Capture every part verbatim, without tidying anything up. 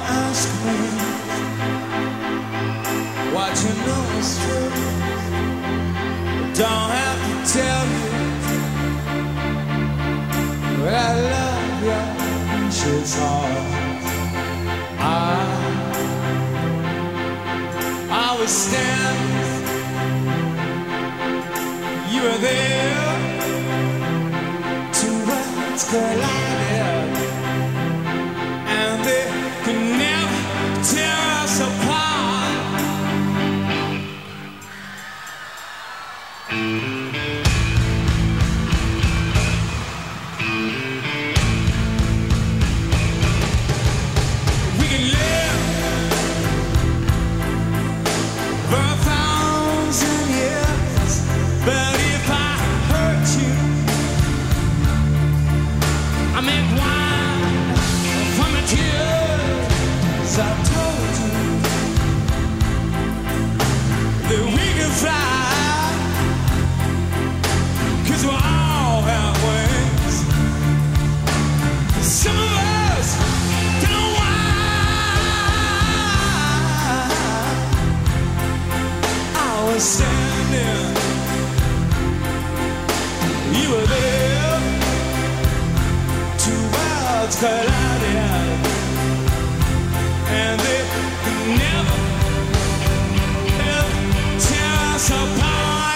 ask me what you know is true. Don't have to tell you that I love your precious heart. I, I was standing, you were there, two worlds collided, and they could never tear us apart. We can live for a thousand years, but if I hurt you, I make wine from the tears. I told you that we can fly, 'cause we all have wings. Some of us don't know why. I was standing, you were there, two worlds collided, and they could never, ever tear us apart.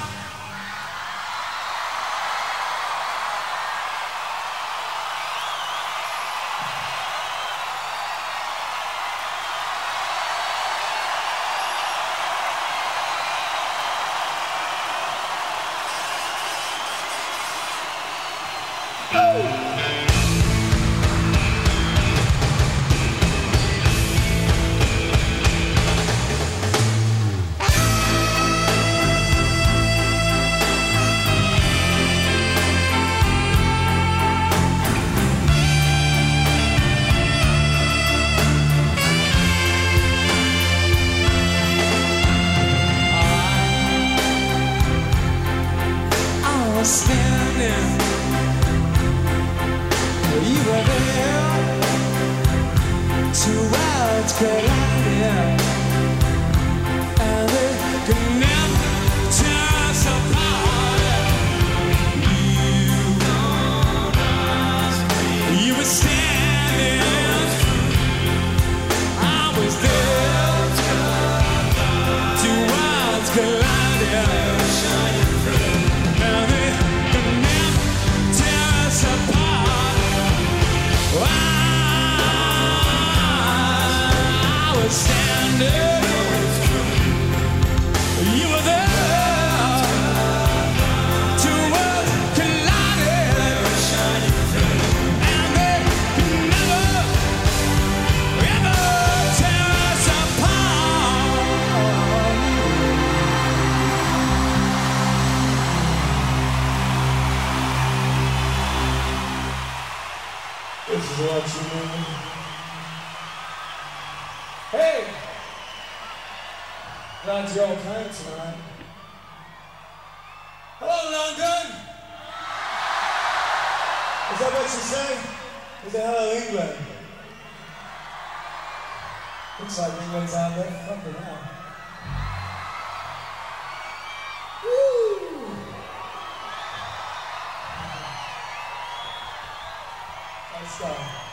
I was standing, you were there, two worlds collided, and they could never tear us apart. You, you were standing, I was there, two worlds collided, and they could never tear us apart. I, I was standing, you were there, two worlds collided, and they could never, ever tear us apart. This is what you mean. Hey! Glad you all came tonight. Hello, London! Is that what you say? Is it hello, England? Looks like England's out there. Fucking hell. Woo! Let's go.